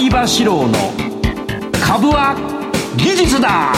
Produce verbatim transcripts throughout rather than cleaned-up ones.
相場志郎の株は技術だ。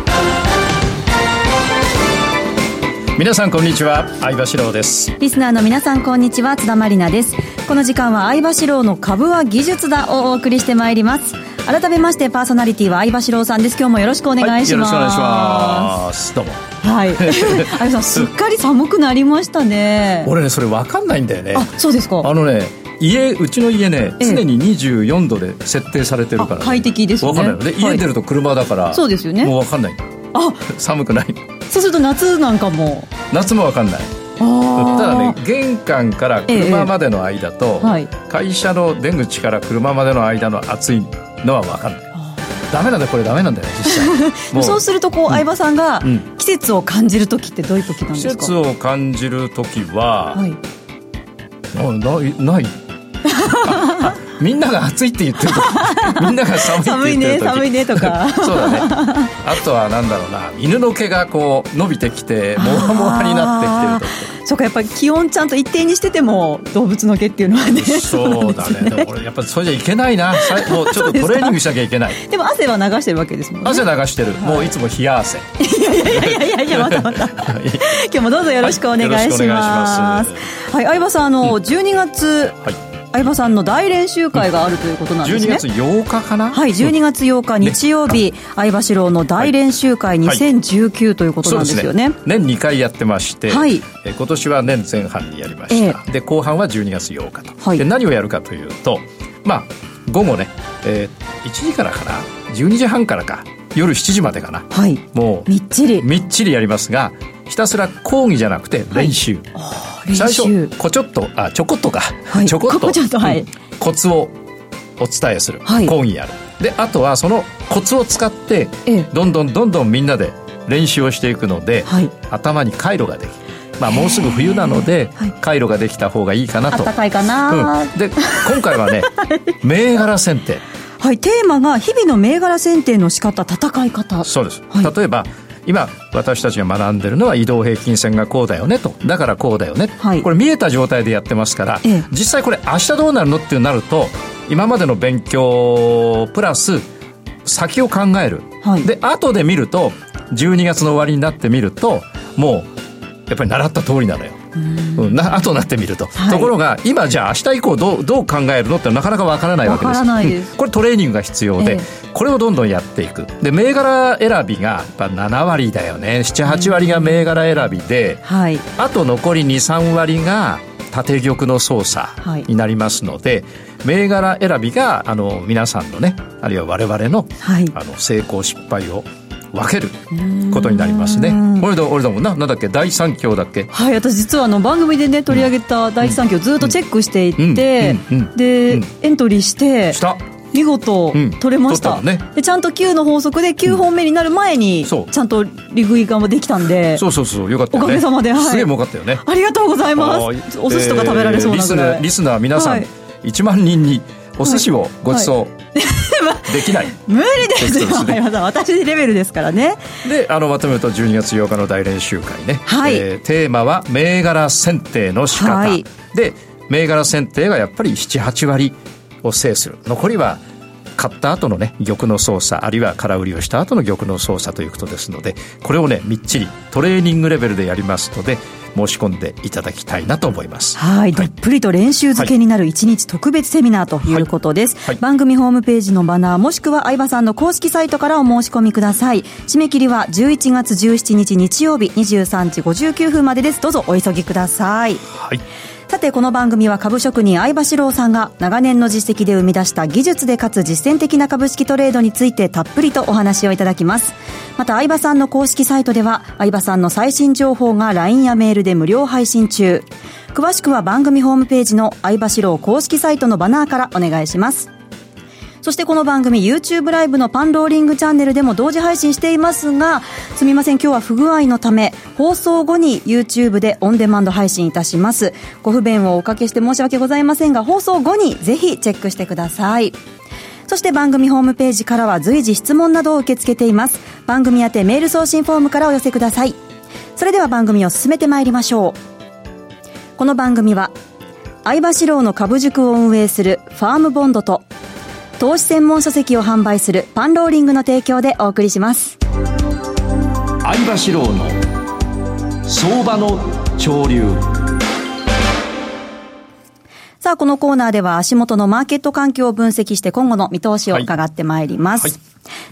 皆さんこんにちは、相場志郎です。 リスナーの皆さんこんにちは、津田まりなです。この時間は相場志郎の株は技術だをお送りしてまいります。改めましてパーソナリティは相場志郎さんです。今日もよろしくお願いします。 はい、よろしくお願いします。どうも。 はい。相場さんすっかり寒くなりましたね。 俺ねそれ分かんないんだよね。 あ、そうですか。 あのね家うちの家ね常ににじゅうよんどで設定されてるから、ね、 快適ですね。 分かんないので、はい、家出ると車だから、 そうですよね。 もう分かんない。あ、寒くない。 そうすると夏なんかも夏も分かんない。あただね玄関から車までの間と、ええはい、会社の出口から車までの間の暑いのは分かんない。ダメなんだよこれダメなんだよ実際もうそうするとこう、うん、相場さんが季節を感じる時ってどういう時なんですか？ 季節を感じる時は、はい、なないないみんなが暑いって言ってる時みんなが寒いって言ってる時寒いね寒いねとかそうだね。あとはなんだろうな、犬の毛がこう伸びてきてモワモワになってきてる時。 そうか、やっぱり気温ちゃんと一定にしてても動物の毛っていうのはね。 そうだ ね, ねでも俺やっぱりそれじゃいけないな。もうちょっとトレーニングしなきゃいけない。 でも汗は流してるわけですもんね。 汗流してる、はい、もういつも冷や汗。 いやいやいやいやいやまたまた今日もどうぞよろしくお願いします。はい、よろしくお願いします。はい、相葉さんあの、うん、じゅうにがつ、はい相葉さんの大練習会があるということなんですね。 じゅうにがつようかかな。 はい、じゅうにがつようか日曜日、ね、相場志郎の大練習会にせんじゅうきゅうということなんですよね。はいはい、 年にかいやってまして、はい、え今年は年前半にやりました。えー、で後半はじゅうにがつようかと。はい、で何をやるかというと、まあ午後ね、えー、いちじからかな、じゅうにじはんからか、夜しちじまでかな。はい、もうみっちりみっちりやりますが、ひたすら講義じゃなくて練習。はい、最初こちょっとあちょこっとか、はい、ちょこっとこちょっと、はい、 コツをお伝えする、はい、講義やる。であとはそのコツを使ってどんどんどんどんみんなで練習をしていくので、はい、頭に回路ができる。まあもうすぐ冬なので回路ができた方がいいかなと。 暖かいかな、 うん、で今回はね銘柄選定。 はい、テーマが日々の銘柄選定の仕方、戦い方。 そうです、はい、例えば今私たちが学んでるのは移動平均線がこうだよねと、だからこうだよね、はい、これ見えた状態でやってますから、ええ、実際これ明日どうなるのってなると今までの勉強プラス先を考える、はい、で後で見るとじゅうにがつの終わりになってみるともうやっぱり習った通りなのよ。うん、な後になってみると、はい、ところが今じゃあ明日以降どう、どう考えるのってなかなかわからないわけです。 わからないです、 うん、これトレーニングが必要で、ええ、これをどんどんやっていく。で銘柄選びがやっぱななわりだよね。ななはちわりが銘柄選びで、はい、あと残りにさんわりが縦玉の操作になりますので、はい、銘柄選びがあの皆さんのね、あるいは我々の、はい、あの成功失敗を分けることになりますね。俺だ俺だもんな、なんだっけ、第三強だっけ。 はい、私実はあの番組でね取り上げた第一三強ずっとチェックしていって、うんうんうん、で、うん、エントリーしてした見事取れました、うんね、でちゃんときゅうの法則できゅうほんめになる前にちゃんと利食いができたんで、 そうそうそう、よかったよね。 おかげさまで、はい、 すげえ儲かったよね。 ありがとうございます。お寿司とか食べられそうなぐらい、 えー、リスナー皆さん、はい、いちまんにんにお寿司をご馳走、はいはいできない無理ですよ、私レベルですからね。 であのまとめるとじゅうにがつようかの大練習会ね、はい、えー、テーマは銘柄選定の仕方、はい、で銘柄選定がやっぱりななはちわりを制する。残りは買った後のね玉の操作、あるいは空売りをした後の玉の操作ということですので、これをねみっちりトレーニングレベルでやりますので申し込んでいただきたいなと思います。 はい、はい、どっぷりと練習漬けになるいちにち特別セミナーということです、はいはい、番組ホームページのバナーもしくは相葉さんの公式サイトからお申し込みください。締め切りはじゅういちがつじゅうしちにち日曜日にじゅうさんじごじゅうきゅうふんまでです。どうぞお急ぎください。はい、さてこの番組は株職人相場志郎さんが長年の実績で生み出した技術でかつ実践的な株式トレードについてたっぷりとお話をいただきます。また相場さんの公式サイトでは相場さんの最新情報が ライン やメールで無料配信中。詳しくは番組ホームページの相場志郎公式サイトのバナーからお願いします。そしてこの番組 YouTube ライブのパンローリングチャンネルでも同時配信していますが、すみません今日は不具合のため放送後に YouTube でオンデマンド配信いたします。ご不便をおかけして申し訳ございませんが、放送後にぜひチェックしてください。そして番組ホームページからは随時質問などを受け付けています。番組宛てメール送信フォームからお寄せください。それでは番組を進めてまいりましょう。この番組は相場志郎の株塾を運営するファームボンドと投資専門書籍を販売するパンローリングの提供でお送りします。 相場志郎の相場の潮流。 さあ、このコーナーでは足元のマーケット環境を分析して今後の見通しを伺ってまいります。はいはい、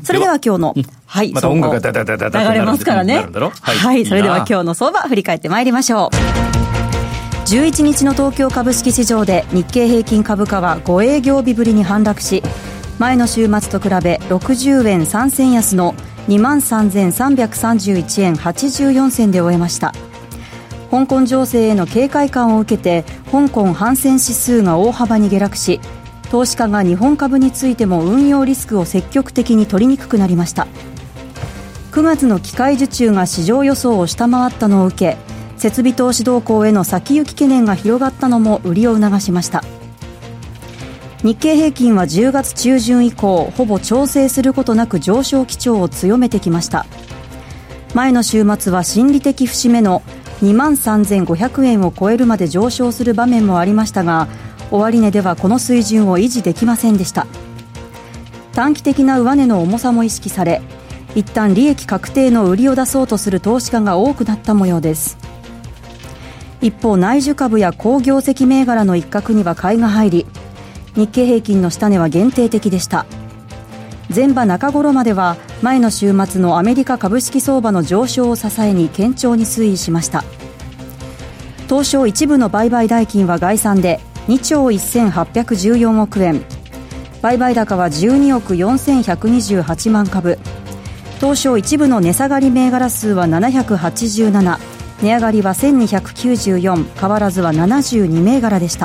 それでは今日の、はい、 また音楽がダダダダダ流れますからね。はい、はい、それでは今日の相場振り返ってまいりましょう。じゅういちにちの東京株式市場で日経平均株価はご営業日ぶりに反落し、前の週末と比べろくじゅうえんさん銭安の にまんさんぜんさんびゃくさんじゅういちえんはちじゅうよん銭で終えました。香港情勢への警戒感を受けて香港ハンセン指数が大幅に下落し、投資家が日本株についても運用リスクを積極的に取りにくくなりました。くがつの機械受注が市場予想を下回ったのを受け、設備投資動向への先行き懸念が広がったのも売りを促しました。日経平均はじゅうがつ中旬以降ほぼ調整することなく上昇基調を強めてきました。前の週末は心理的節目の にまんさんぜんごひゃくえんを超えるまで上昇する場面もありましたが、終値ではこの水準を維持できませんでした。短期的な上値の重さも意識され、一旦利益確定の売りを出そうとする投資家が多くなった模様です。一方、内需株や好業績銘柄の一角には買いが入り、日経平均の下値は限定的でした。前場中頃までは前の週末のアメリカ株式相場の上昇を支えに堅調に推移しました。東証一部の売買代金は概算でにちょうせんはっぴゃくじゅうよんおくえん、売買高はじゅうにおくよんせんひゃくにじゅうはちまんかぶ、東証一部の値下がり銘柄数はななひゃくはちじゅうなな、値上がりはせんにひゃくきゅうじゅうよん、変わらずはななじゅうに銘柄でした。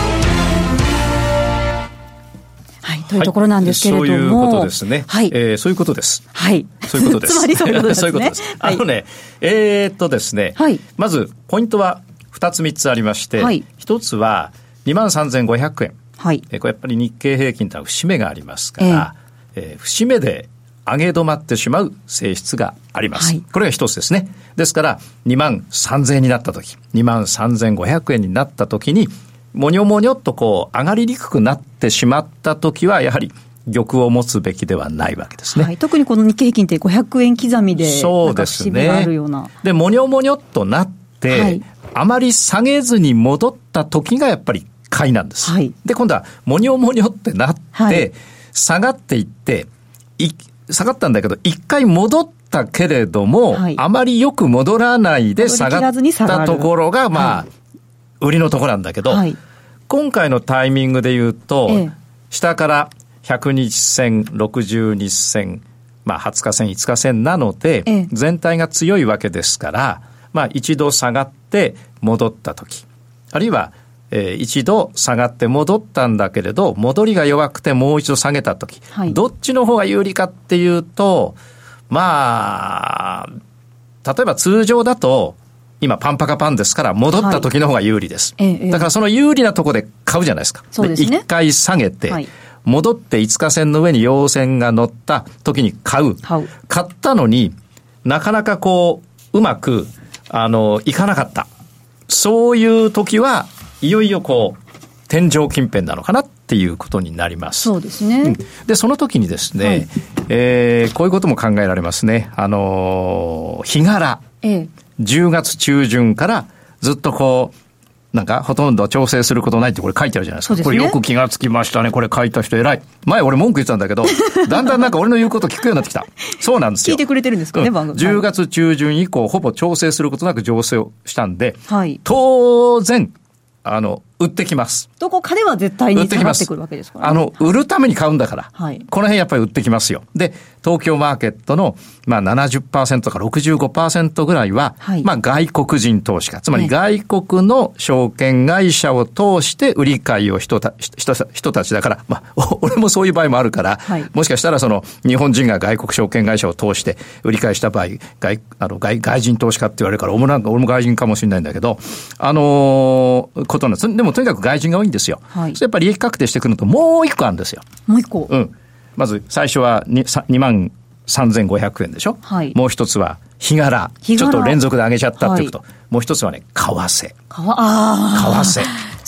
はい、というところなんですけれども、はい、 そういうことですね。 はい、 えー、そういうことです。 はい。 そういうことです。 つまりそういうことですね。 そういうことです。あのね、はい、えー、っとですね、はい、まずポイントはふたつみっつありまして、はい、ひとつは にまんさんぜんごひゃくえん。はい。えー、これやっぱり日経平均というのは節目がありますから、えーえー、節目で上げ止まってしまう性質があります。はい、これが一つですね。ですから、にまんさんぜんえんになったとき、にまんさんぜんごひゃくえんになったときに、もにょもにょっとこう、上がりにくくなってしまったときは、やはり、玉を持つべきではないわけですね。はい、 特にこの日経平均ってごひゃくえん刻みで、 そうですね。 があるような。 で、もにょもにょっとなって、はい、あまり下げずに戻ったときがやっぱり買いなんです。はい、で、今度は、もにょもにょってなって、はい、下がっていって、い下がったんだけど、一回戻ったけれども、はい、あまりよく戻らないで下がったところが、まあ、はい、売りのところなんだけど、はい、今回のタイミングで言うと、ええ、下からひゃくにち線、ろくじゅうにち線、まあはつか線、いつか線なので、ええ、全体が強いわけですから、まあ一度下がって戻ったとき、あるいは、えー、一度下がって戻ったんだけれど、戻りが弱くてもう一度下げたとき、はい、どっちの方が有利かっていうと、まあ、例えば通常だと、今パンパカパンですから戻った時の方が有利です。はい、だからその有利なところで買うじゃないですか。そうですね。一回下げて、はい、戻っていつか線の上に陽線が乗った時に買う。買う。買ったのになかなかこううまくあのいかなかった。そういう時はいよいよこう天井近辺なのかなっていうことになります。 そうですね。うん、 でその時にですね、はい、えー、こういうことも考えられますね。あの日柄。ええ、じゅうがつ中旬からずっとこうなんかほとんど調整することないってこれ書いてあるじゃないですか。ですね、これよく気がつきましたね。これ書いた人偉い。前俺文句言ってたんだけどだんだんなんか俺の言うこと聞くようになってきた。そうなんですよ。 聞いてくれてるんですかね、うん、番組。 じゅうがつ中旬以降ほぼ調整することなく上昇したんで、はい、当然あの売ってきます。 どこかでは絶対に下がってくるわけですから、ね、 あの売るために買うんだから、はい、この辺やっぱり売ってきますよ。で東京マーケットの、まあ、ななじゅっパーセント か ろくじゅうごパーセント ぐらいは、はい、まあ、外国人投資家、つまり外国の証券会社を通して売り買いを人た、人、人たちだから、まあ、俺もそういう場合もあるから、はい、もしかしたらその日本人が外国証券会社を通して売り買いした場合、外、あの 外, 外人投資家って言われるから、俺もなんか俺も外人かもしれないんだけど、あのー、ことなんです。でもとにかく外人が多いんですよ。はい、それやっぱり利益確定してくるのともう一個あるんですよ。 もう一個。 うん。まず最初は 2, にまんさんぜんごひゃくえんでしょ、はい、もう一つは日柄、ちょっと連続で上げちゃったっていうこと、はい、もう一つはね為替。 あ為替。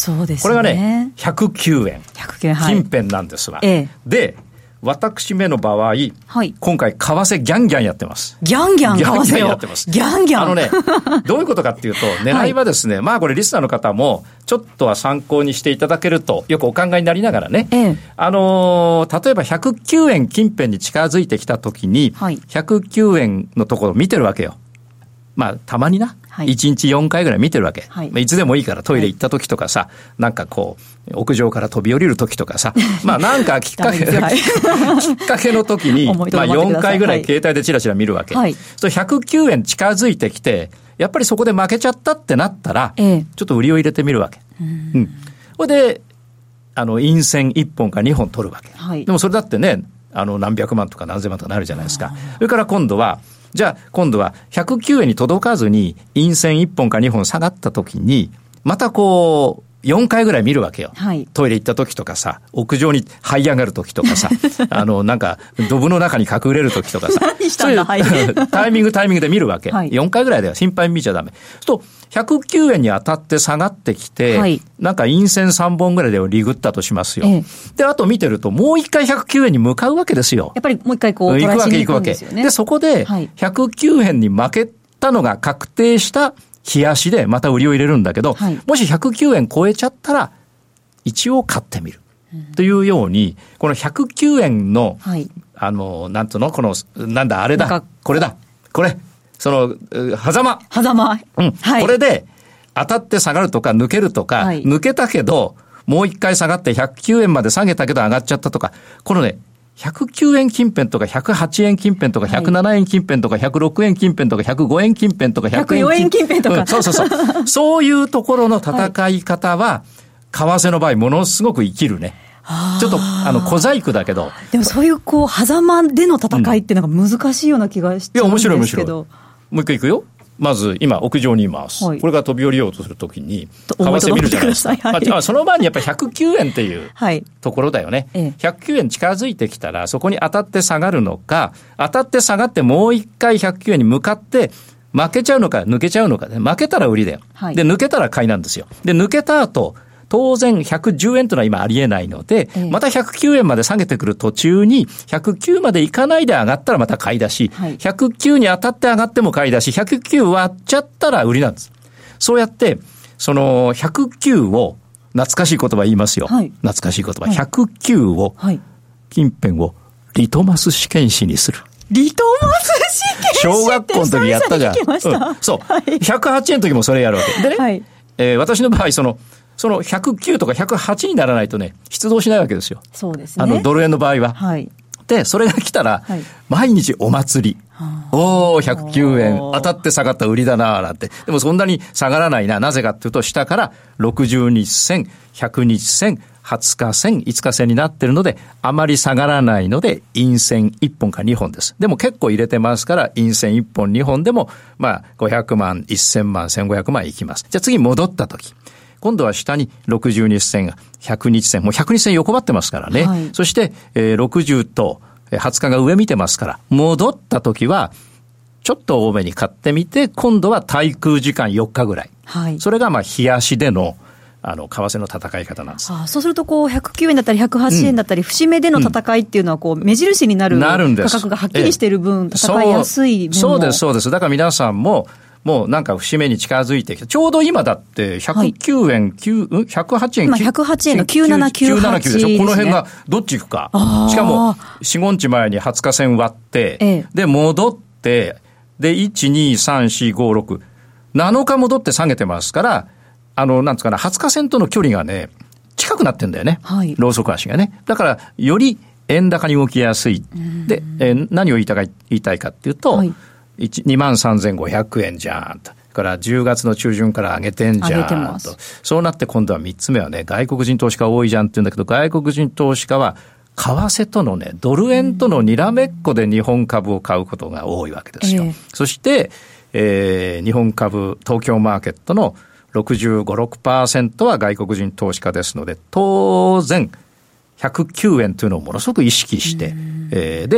そうですね。 これがね、ひゃくきゅうえん。 ひゃくきゅうえん、はい。 近辺なんですわ。 ええ、 で、私めの場合、はい、今回為替ギャンギャンやってます。 ギャンギャン為替を。 ギャンギャンやってます。 ギャンギャン。 あのね、どういうことかっていうと、狙いはですね、はい、まあこれリスナーの方も、ちょっとは参考にしていただけると、よくお考えになりながらね、ええ、あのー、例えばひゃくきゅうえん近辺に近づいてきたときに、はい、ひゃくきゅうえんのところを見てるわけよ。まあ、たまにな、はい、いちにちよんかいぐらい見てるわけ、はいまあ、いつでもいいからトイレ行った時とかさ、はい、なんかこう屋上から飛び降りる時とかさまあなんかきっかけきっかけの時にまあよんかいぐらい携帯でチラチラ見るわけ、はい、そうひゃくきゅうえん近づいてきてやっぱりそこで負けちゃったってなったら、ええ、ちょっと売りを入れてみるわけ。うん、うん、それであの陰線いっぽんかにほん取るわけ、はい、でもそれだってねあの何百万とか何千万とかなるじゃないですか。それから今度はじゃあ今度はひゃくきゅうえんに届かずに陰線いっぽんかにほん下がった時にまたこうよんかいぐらい見るわけよ、はい、トイレ行った時とかさ屋上に這い上がる時とかさあのなんかドブの中に隠れる時とかさそういうタイミングタイミングで見るわけ、はい、よんかいぐらいでは心配見ちゃダメ。そうするとひゃくきゅうえんに当たって下がってきて、はい、なんか陰線さんぼんぐらいでリグったとしますよ、ええ、であと見てるともう一回ひゃくきゅうえんに向かうわけですよ。 やっぱりもう一回こうトライしに行くんですよね。 でそこでひゃくきゅうえんに負けたのが確定した日足でまた売りを入れるんだけど、はい、もしひゃくきゅうえん超えちゃったら一応買ってみる、うん、というようにこのひゃくきゅうえんの、はい、あのなんつうのこのなんだあれだこれだこれその狭間狭間、 うんはい、これで当たって下がるとか抜けるとか、はい、抜けたけどもう一回下がってひゃくきゅうえんまで下げたけど上がっちゃったとかこのねひゃくきゅうえん近辺とかひゃくはちえん近辺とかひゃくななえん近辺とかひゃくろくえん近辺とかひゃくごえん近辺とかひゃくえん近辺とか、うん、そうそうそうそういうところの戦い方は、はい、為替の場合ものすごく生きるね。ちょっとあの小細工だけどでもそういうこう狭間での戦いってなんか難しいような気がしちゃうんですけど、うん、いや面白い面白い。もう一回いくよ。まず今屋上にいます、はい、これが飛び降りようとするときに為替見るじゃないですか、はい、まあ、その前にやっぱりひゃくきゅうえんっていうところだよね、はい、ひゃくきゅうえん近づいてきたらそこに当たって下がるのか当たって下がってもう一回ひゃくきゅうえんに向かって負けちゃうのか抜けちゃうのか、ね、負けたら売りだよ、はい、で抜けたら買いなんですよ。で抜けた後当然ひゃくじゅうえんというのは今ありえないので、ええ、またひゃくきゅうえんまで下げてくる途中にひゃくきゅうまでいかないで上がったらまた買いだし、はい、ひゃくきゅうに当たって上がっても買いだしひゃくきゅう割っちゃったら売りなんです。そうやってそのひゃくきゅうを懐かしい言葉言いますよ、はい、懐かしい言葉、はい、ひゃくきゅうを、はい、近辺をリトマス試験紙にする。 リトマス試験紙小学校の時やったじゃん、うん、そう、はい、ひゃくはちえんの時もそれやるわけでね、はいえー、私の場合そのそのひゃくきゅうとかひゃくはちにならないとね出動しないわけですよ。 そうですね。 あのドル円の場合は、はい、でそれが来たら、はい、毎日お祭り、はあ、おーひゃくきゅうえん当たって下がった売りだななんて。でもそんなに下がらないな。なぜかっていうと下からろくじゅうにち線ひゃくにち線はつか線いつか線になってるのであまり下がらないので陰線いっぽんかにほんです。でも結構入れてますから陰線いっぽんにほんでもまあごひゃくまんせんまんせんごひゃくまんいきます。じゃあ次戻った時今度は下にろくじゅうにち線がひゃくにち線もうひゃくにち線横ばってますからね、はい、そして、えー、ろくじゅうとはつかが上見てますから戻った時はちょっと多めに買ってみて今度は対空時間よっかぐらい、はい、それがまあ日足でのあの為替の戦い方なんです。 ああそうするとこうひゃくきゅうえんだったりひゃくはちえんだったり、うん、節目での戦いっていうのはこう目印になる価格がはっきりしている分戦いやすい面も。 そうですそうです。だから皆さんももうなんか節目に近づいてきてちょうど今だってひゃくきゅうえん、はい、ひゃくはちえん今ひゃくはちえんのきゅうななきゅうはちでしょ。この辺がどっち行くか。しかもよん、ご日前にはつか線割って、ええ、で戻ってでいち、に、さん、よん、ご、ろくなのか戻って下げてますからあのなんつうかなはつか線との距離がね近くなってんだよね、はい、ローソク足がね。だからより円高に動きやすいで、えー、何を言いたいか、言いたいかっていうと、はいにまんさんぜんごひゃくえんじゃんとからじゅうがつの中旬から上げてんじゃんとそうなって今度はみっつめはね外国人投資家多いじゃんって言うんだけど外国人投資家は為替とのねドル円とのにらめっこで日本株を買うことが多いわけですよ、えー、そして、えー、日本株東京マーケットのろくじゅうご、ろくパーセント は外国人投資家ですので当然ひゃくきゅうえんというのをものすごく意識して、えー、で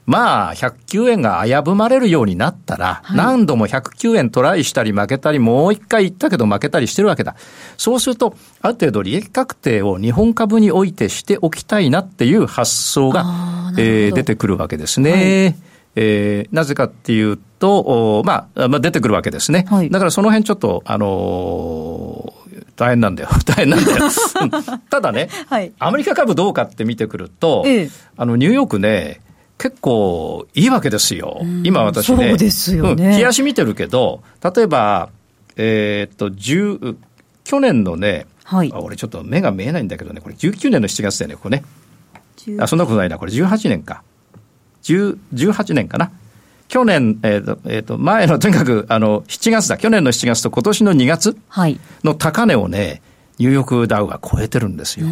まあひゃくきゅうえんが危ぶまれるようになったら、はい、何度もひゃくきゅうえんトライしたり負けたり、もう一回言ったけど負けたりしてるわけだ。そうするとある程度利益確定を日本株においてしておきたいなっていう発想が、えー、出てくるわけですね、はい。えー、なぜかっていうと、まあ、まあ、出てくるわけですね、はい。だからその辺ちょっと、あのー、大変なんだよ。大変なんだよ。ただね、はい、アメリカ株どうかって見てくると、ええ、あの、ニューヨークね、結構いいわけですよ。今私ね。 そうですよね。 うん、冷やし見てるけど、例えば、えー、っと、10、去年のね、はい、あ、俺ちょっと目が見えないんだけどね、これじゅうきゅうねんのしちがつだよね、ここね。あ、そんなことないな、これじゅうはちねんか。じゅう、じゅうはちねんかな。去年、えーとえー、と前のとにかくあのしちがつだ、去年のしちがつと今年のにがつの高値をね、ニューヨークダウが超えてるんですよ。うん、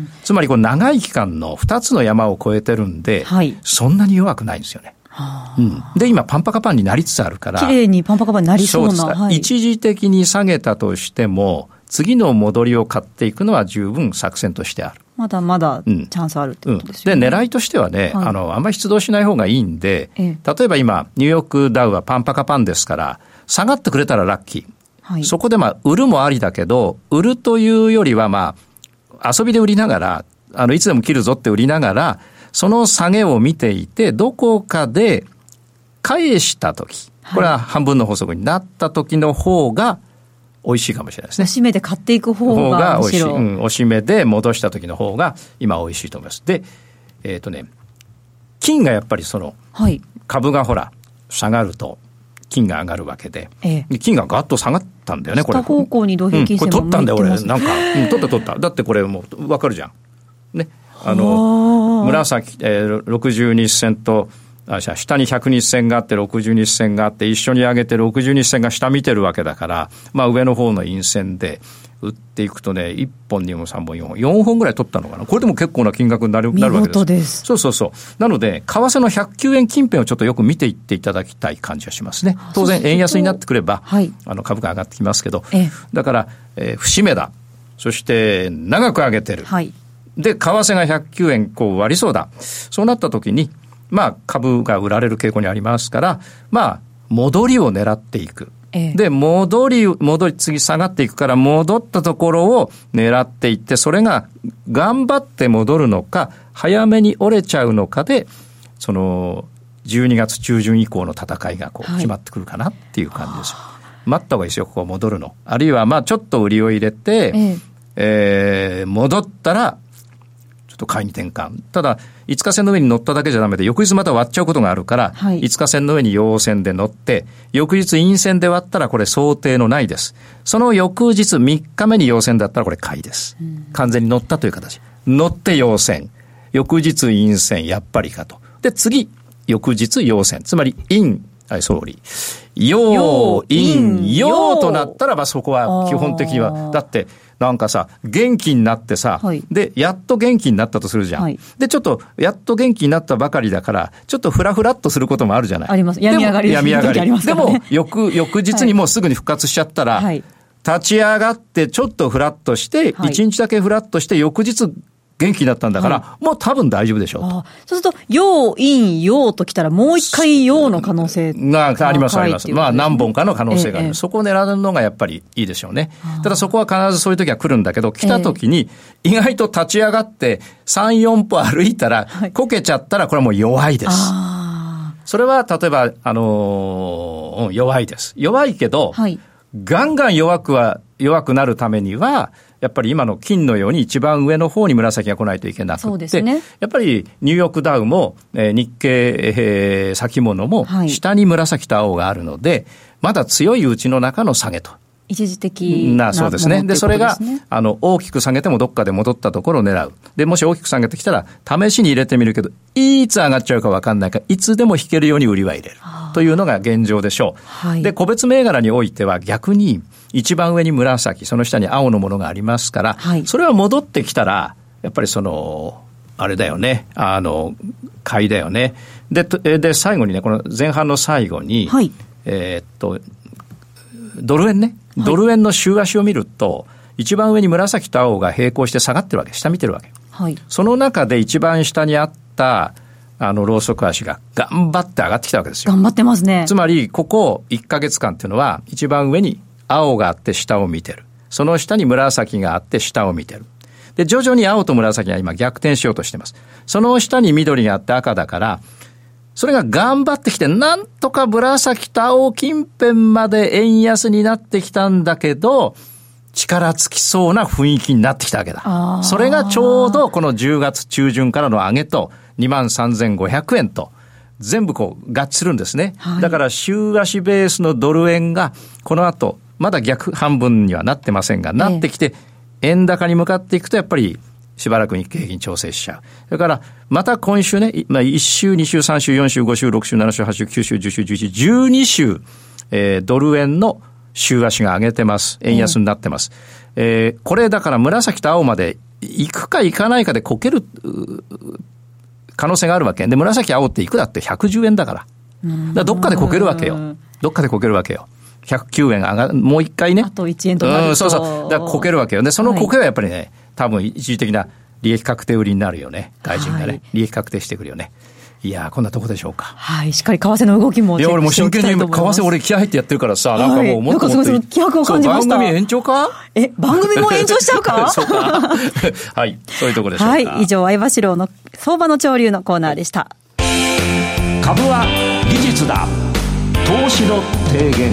つまりこの長い期間のふたつの山を超えてるんで、はい、そんなに弱くないんですよね。うん、で今パンパカパンになりつつあるから、 綺麗にパンパカパンになりそうな、 そうです、はい、一時的に下げたとしても次の戻りを買っていくのは十分作戦としてある。 まだまだチャンスあるってことですよね。 うんうん、で狙いとしてはね、はい、あのあんまり出動しない方がいいんで、ええ、例えば今ニューヨークダウはパンパカパンですから下がってくれたらラッキー、はい、そこでまあ売るもありだけど、売るというよりはまあ遊びで売りながら、あのいつでも切るぞって売りながら、その下げを見ていてどこかで返したとき、これは半分の法則になったときの方が美味しいかもしれないですね。 おしめで買っていく方が美味しい、うん、おしめで戻した時の方が今美味しいと思います。で、えっとね、金がやっぱりその、はい、株がほら下がると金が上がるわけで、ええ、金がガッと下がったんだよね。これ下方向に移動平均線も向いてます、うん、これ取ったんだよ俺なんか、うん、取った取っただってこれもう分かるじゃんね。あの紫、えー、ろくじゅう日線と下にひゃく日線があってろくじゅう日線があって一緒に上げてろくじゅう日線が下見てるわけだから、まあ上の方の陰線で打っていくとね、いっぽんにほんさんぼんよんほんよんほんぐらい取ったのかな。これでも結構な金額になる、なるわけです。 見事です。 そうそうそう。なので為替のひゃくきゅうえん近辺をちょっとよく見ていっていただきたい感じがしますね。当然円安になってくれば、はい、あの株価上がってきますけど、ええ、だから、えー、節目だ、そして長く上げてる、はい、で為替がひゃくきゅうえんこう割りそうだ、そうなった時にまあ株が売られる傾向にありますから、まあ戻りを狙っていく。ええ、で戻り戻り次下がっていくから戻ったところを狙っていって、それが頑張って戻るのか早めに折れちゃうのかで、そのじゅうにがつ中旬以降の戦いがこう決まってくるかなっていう感じですよ。はい、待った方がいいですよ、ここ戻るの。あるいはまあちょっと売りを入れて、えええー、戻ったらちょっと買いに転換。ただいつか線の上に乗っただけじゃダメで、翌日また割っちゃうことがあるから、はい、いつか線の上に陽線で乗って、翌日陰線で割ったらこれ想定のないです。その翌日みっかめに陽線だったらこれ買いです。うん、完全に乗ったという形。乗って陽線。翌日陰線、やっぱりかと。で、次、翌日陽線。つまり陰、はい、総理。陽、陰、陽となったらばそこは基本的には、だって、なんかさ、元気になってさ、はい、で、やっと元気になったとするじゃん。はい、で、ちょっと、やっと元気になったばかりだから、ちょっとフラフラっとすることもあるじゃない。 あります。病み上がりです。 病み上がり。 ね、 でも、翌、翌日にもうすぐに復活しちゃったら、はい、立ち上がってちょっとフラッとして、はい、いちにちだけフラッとして、翌日、元気だったんだから、はい、もう多分大丈夫でしょうと。 そうすると、陽、陰、陽ときたら、もう一回陽の可能性があります、あります。まあ、何本かの可能性がある。ええ、そこを狙うのがやっぱりいいでしょうね。ただそこは必ずそういう時は来るんだけど、来た時に、意外と立ち上がって、さん、よん歩歩いたら、こけちゃったら、これはもう弱いです。それは、例えば、あのー、弱いです。弱いけど、はい、ガンガン弱くは、弱くなるためには、やっぱり今の金のように一番上の方に紫が来ないといけなくて、そうですね、やっぱりニューヨークダウも、えー、日経、えー、先物も下に紫と青があるので、はい、まだ強いうちの中の下げと。 一時的なものそうですね。で、それがあの大きく下げてもどっかで戻ったところを狙う。で、もし大きく下げてきたら試しに入れてみるけど、いつ上がっちゃうか分かんないから、いつでも引けるように売りは入れるというのが現状でしょう。はい、で、個別銘柄においては逆に一番上に紫、その下に青のものがありますから、はい、それは戻ってきたらやっぱりそのあれだよね、あの買いだよね。で、で最後にね、この前半の最後に、はい、えー、っとドル円ね、ドル円の週足を見ると、一番上に紫と青が並行して下がってるわけ、下見てるわけ、はい、その中で一番下にあったあの、ローソク足が頑張って上がってきたわけですよ。 頑張ってますね。 つまり、ここいっかげつかんっていうのは、一番上に青があって下を見てる。その下に紫があって下を見てる。で、徐々に青と紫が今逆転しようとしてます。その下に緑があって赤だから、それが頑張ってきて、なんとか紫と青近辺まで円安になってきたんだけど、力尽きそうな雰囲気になってきたわけだ。それがちょうどこのじゅうがつちゅうじゅんからの上げと、にまんさんぜんごひゃくえんと全部こう合致するんですね、はい、だから週足ベースのドル円がこの後まだ逆半分にはなってませんが、なってきて円高に向かっていくとやっぱりしばらく日経平均調整しちゃう。それからまた今週ね、まあ、いっ週に週さん週よん週ご週ろく週なな週はち週きゅう週じゅう週じゅういちじゅうに週、えー、ドル円の週足が上げてます。円安になってます、えー、これだから紫と青まで行くか行かないかでこける可能性があるわけで、紫青っていくらってひゃくじゅうえんだから、だからどっかでこけるわけよ。どっかでこけるわけよ。ひゃくきゅうえん上がる、もう一回ね。 あといちえんとなると。 うん、そうそう。だからこけるわけよ。で、そのこけはやっぱりね、はい、多分一時的な利益確定売りになるよね。外人がね、はい、利益確定してくるよね。いやー、こんなとこでしょうか。 はい、しっかり為替の動きもチェックしておきたいと思います。いや、俺も真剣に為替俺気合入ってやってるからさ、なんかもうもっともっと、はい、なんかすごい気迫を感じました。 番組延長か？ え、番組も延長しちゃうか？ そうか。はい、そういうとこでしょうか。 はい、以上、相場志郎の相場の潮流のコーナーでした。 株は技術だ。投資の提言。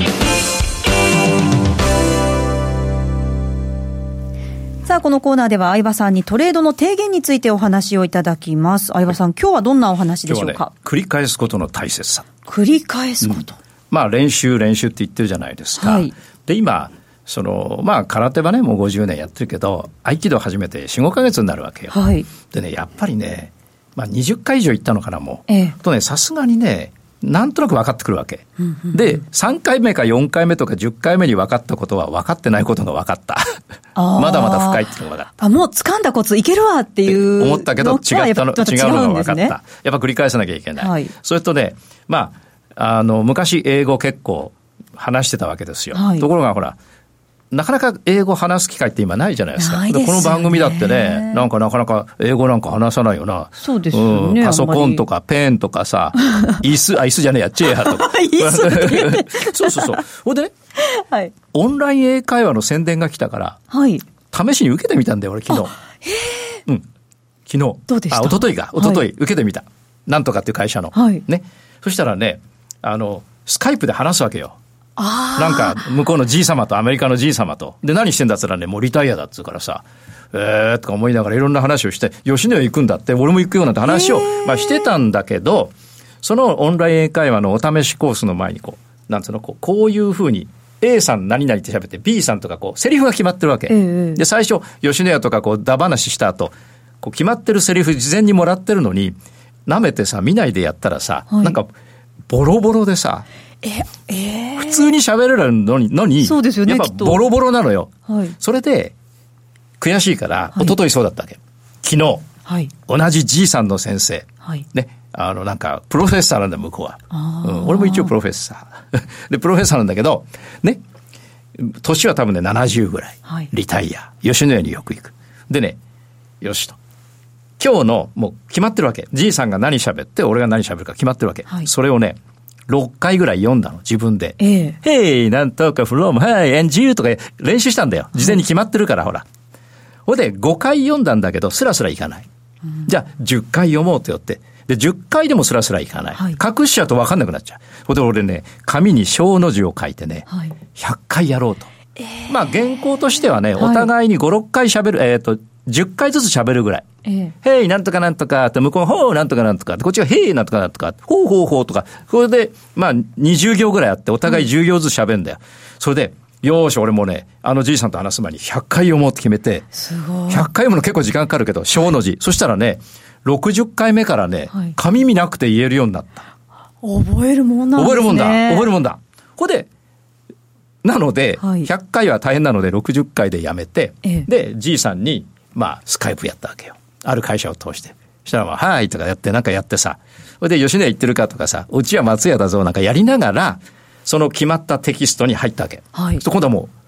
さあ、このコーナーでは相場さんにトレードの提言についてお話をいただきます。相場さん、今日はどんなお話でしょうか？ 今日はね、繰り返すことの大切さ。 繰り返すこと、うん、 まあ練習練習って言ってるじゃないですか、はい、で今そのまあ空手はねもうごじゅうねんやってるけど合気道始めて よん、ごかげつになるわけよ、はい、でねやっぱりね、まあ、にじゅっかい以上行ったのかなもう、ええ、とねさすがにねなんとなく分かってくるわけ、うんうんうん、でさんかいめかよんかいめとかじゅっかいめに分かったことは分かってないことが分かったまだまだ深いっていうのが分かった。 あ、もう掴んだコツいけるわっていう思ったけど違ったの、違うのが分かった。やっぱ繰り返さなきゃいけない、はい、それとねまああの昔英語結構話してたわけですよ、はい、ところがほらなかなか英語話す機会って今ないじゃないですか。 ないですよね。 この番組だってね、なんかなかなか英語なんか話さないよな。 そうですよね。 うん、パソコンとかペンとかさ、椅子、あ、椅子じゃねえや、チェアとか。 椅子ってそうそうそう。ほんでね、 はい、 オンライン英会話の宣伝が来たから、はい、試しに受けてみたんだよ、俺昨日。 へうん。昨日。 どうでした？ あ、一昨日か。一昨日、はい、受けてみた。なんとかっていう会社の。はい、ね。そしたらね、あの、スカイプで話すわけよ。 あなんか向こうのじい様とアメリカのじい様とで何してんだっつったらねもうリタイアだっつうからさえーとか思いながらいろんな話をして吉野家行くんだって俺も行くよなんて話を、まあ、してたんだけどそのオンライン英会話のお試しコースの前にこうなんつうのこうこういうふうに A さん何々って喋って B さんとかこうセリフが決まってるわけ、えー、で最初吉野家とかこうだ話した後こう決まってるセリフ事前にもらってるのに舐めてさ見ないでやったらさ、はい、なんかボロボロでさええー、 普通に喋れるのに、のにそうですよね、 やっぱボロボロなのよ、 はい、 それで悔しいから、はい、一昨日そうだったわけ昨日、はい、同じじいさんの先生、はいね、あのなんかプロフェッサーなんだ向こうは、うん、俺も一応プロフェッサーでプロフェッサーなんだけどね年は多分ねななじゅうぐらい、はい、リタイア吉野家によく行くでねよしと今日のもう決まってるわけじいさんが何喋って俺が何喋るか決まってるわけ、はい、それをねろっかいぐらい読んだの自分で、ええ、Hey なんとか from Hey and you とか練習したんだよ事前に決まってるから、はい、ほらほいでごかい読んだんだけどスラスラいかない、うん、じゃあじゅっかい読もうとよってでじゅっかいでもスラスラいかない、はい、隠しちゃうと分かんなくなっちゃうほいで俺ね紙に小の字を書いてね、はい、ひゃっかいやろうと、えー、まあ原稿としてはねお互いにご、ろっかい喋るえっとじゅっかいずつ喋るぐらい。ええ、へい、なんとかなんとかって、向こう、ほう、なんとかなんとかって、こっちがへい、なんとかなんとか、ほうほうほうとか、これで、まあ、にじゅう行ぐらいあって、お互いじゅう行ずつ喋るんだよ。うん、それで、よーし、俺もね、あのじいさんと話す前にひゃっかい読もうって決めて、 すごい。 ひゃっかい読むの結構時間かかるけど、小の字。そしたらね、ろくじゅっかいめからね、はい、紙見なくて言えるようになった。 覚えるもんなんですね。 覚えるもんだ。覚えるもんだ。これで、なので、はい、ひゃっかいは大変なのでろくじゅっかいでやめて、ええ、で、じいさんに、まあ、スカイプやったわけよ。ある会社を通して。そしたら、まあ、はいとかやって、なんかやってさ。それで、吉野家行ってるかとかさ、うちは松屋だぞ、なんかやりながら、その決まったテキストに入ったわけ。はい。今度はもう、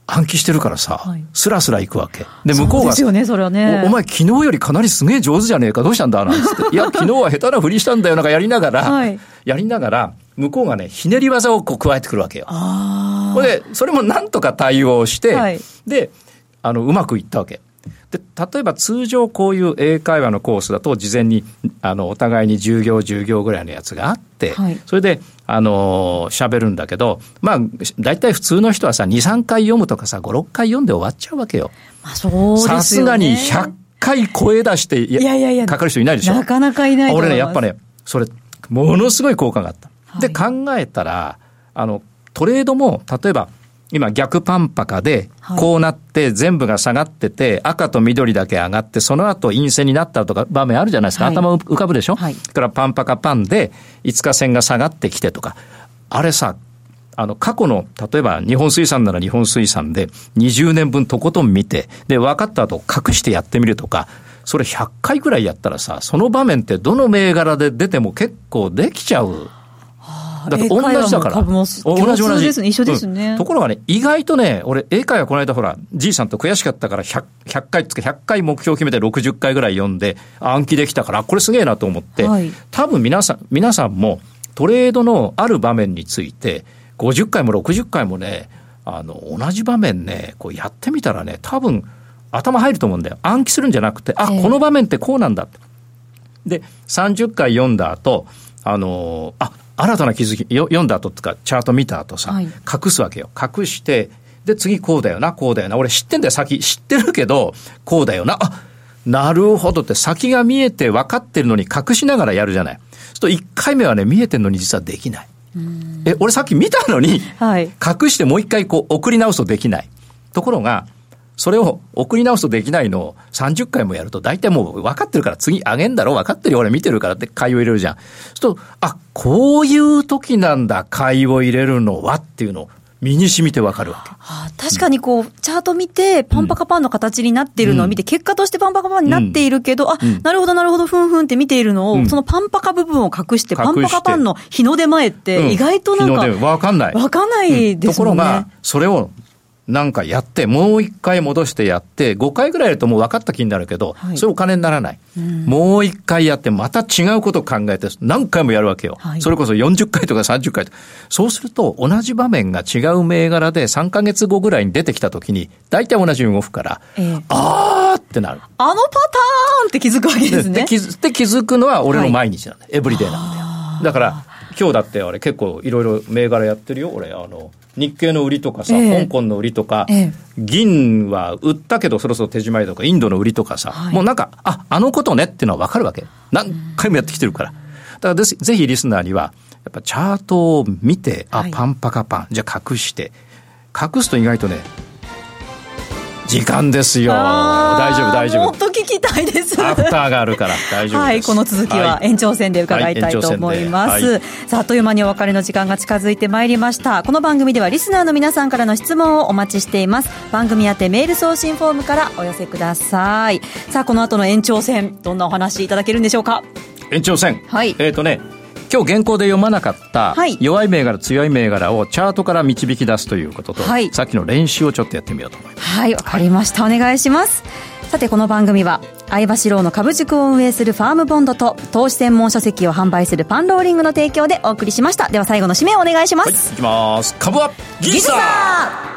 暗記してるからさ、はい、スラスラ行くわけ。で、向こうが、そうですよね、それはね。 お, お前昨日よりかなりすげえ上手じゃねえか、どうしたんだなんつって。いや、昨日は下手なふりしたんだよ、なんかやりながら、はい、やりながら、向こうがね、ひねり技をこう加えてくるわけよ。ああ。で、それもなんとか対応して、はい、で、あの、うまくいったわけ。で、例えば通常こういう英会話のコースだと事前にあのお互いにじゅう行じゅう行ぐらいのやつがあって、はい、それであの喋るんだけど、まあ大体普通の人はさにさんかい読むとかさごろっかい読んで終わっちゃうわけよ。 まあ、そうですよね。 さすがにひゃっかい声出していやいやいやかかる人いないでしょ。 なかなかいないと思います。 俺ねやっぱねそれものすごい効果があった。はい、で考えたらあのトレードも例えば今逆パンパカでこうなって全部が下がってて赤と緑だけ上がってその後陰線になったとか場面あるじゃないですか、はい、頭浮かぶでしょ、はい、からパンパカパンでいつか線が下がってきてとかあれさあの過去の例えば日本水産なら日本水産でにじゅうねんぶんとことん見てで分かった後隠してやってみるとかそれひゃっかいぐらいやったらさその場面ってどの銘柄で出ても結構できちゃう。だって同じだから。同じ同じ。 一緒ですね、 うん。ところがね、意外とね、俺、英会話この間ほら、じいさんと悔しかったからひゃく、ひゃっかいつかひゃっかい目標決めてろくじゅっかいぐらい読んで暗記できたから、これすげえなと思って、はい、多分皆さん、皆さんもトレードのある場面について、ごじゅっかいもろくじゅっかいもね、あの、同じ場面ね、こうやってみたらね、多分頭入ると思うんだよ。暗記するんじゃなくて、あ、この場面ってこうなんだって。で、さんじゅっかい読んだ後、あの、あ、新たな気づき読んだ後とかチャート見た後さ、はい、隠すわけよ。隠してで次こうだよなこうだよな俺知ってんだよ先知ってるけどこうだよなあなるほどって先が見えて分かってるのに隠しながらやるじゃない。そうするといっかいめはね見えてるのに実はできない。え俺さっき見たのに、はい、隠してもう一回こう送り直すとできない。ところがそれを送り直すとできないのをさんじゅっかいもやると大体もう分かってるから次あげんだろ分かってるよ俺見てるからって買いを入れるじゃん。そうするとあこういう時なんだ買いを入れるのはっていうのを身に染みて分かるわけ。 はあ、確かにこう、うん、チャート見てパンパカパンの形になっているのを見て、うん、結果としてパンパカパンになっているけど、うん、あ、うん、なるほどなるほどふんふんって見ているのを、うん、そのパンパカ部分を隠してパンパカパンの日の出前って意外となんか、うん、日の出分かんない分かんないですもんね。 ところがそれをなんかやってもう一回戻してやってごかいぐらいやるともう分かった気になるけど、はい、それお金にならない、うん、もう一回やってまた違うことを考えて何回もやるわけよ、はい、それこそよんじゅっかいとかさんじゅっかいとか。そうすると同じ場面が違う銘柄でさんかげつごぐらいに出てきた時に大体同じ動くから、えー、あーってなる。 あのパターンって気づくわけですね。 で気づ、で気づくのは俺の毎日なんだ、はい、エブリデイなんだよ。だから今日だってあれ結構いろいろ銘柄やってるよ俺。あの日経の売りとかさ、えー、香港の売りとか、えー、銀は売ったけどそろそろ手締まいとかインドの売りとかさ、はい、もうなんかああのことねっていうのは分かるわけ。何回もやってきてるから。だからぜぜひリスナーにはやっぱチャートを見てあ、はい、パンパカパンじゃあ隠して隠すと意外とね時間ですよ。大丈夫大丈夫。 もっと聞きたいです。 アフターがあるから大丈夫です。はい、 この続きは延長戦で伺いたいと思います。はいはい、さあ、あっという間にお別れの時間が近づいてまいりました。この番組ではリスナーの皆さんからの質問をお待ちしています。番組宛てメール送信フォームからお寄せください。さあ、この後の延長戦どんなお話いただけるんでしょうか。 延長戦、 はい、 えっとね今日原稿で読まなかった弱い銘柄強い銘柄をチャートから導き出すということと、はい、さっきの練習をちょっとやってみようと思います。 はい、わかりました、お願いします。さてこの番組は相場志郎の株塾を運営するファームボンドと投資専門書籍を販売するパンローリングの提供でお送りしました。では最後の締めをお願いします。 はい、いきます。株は技術だ。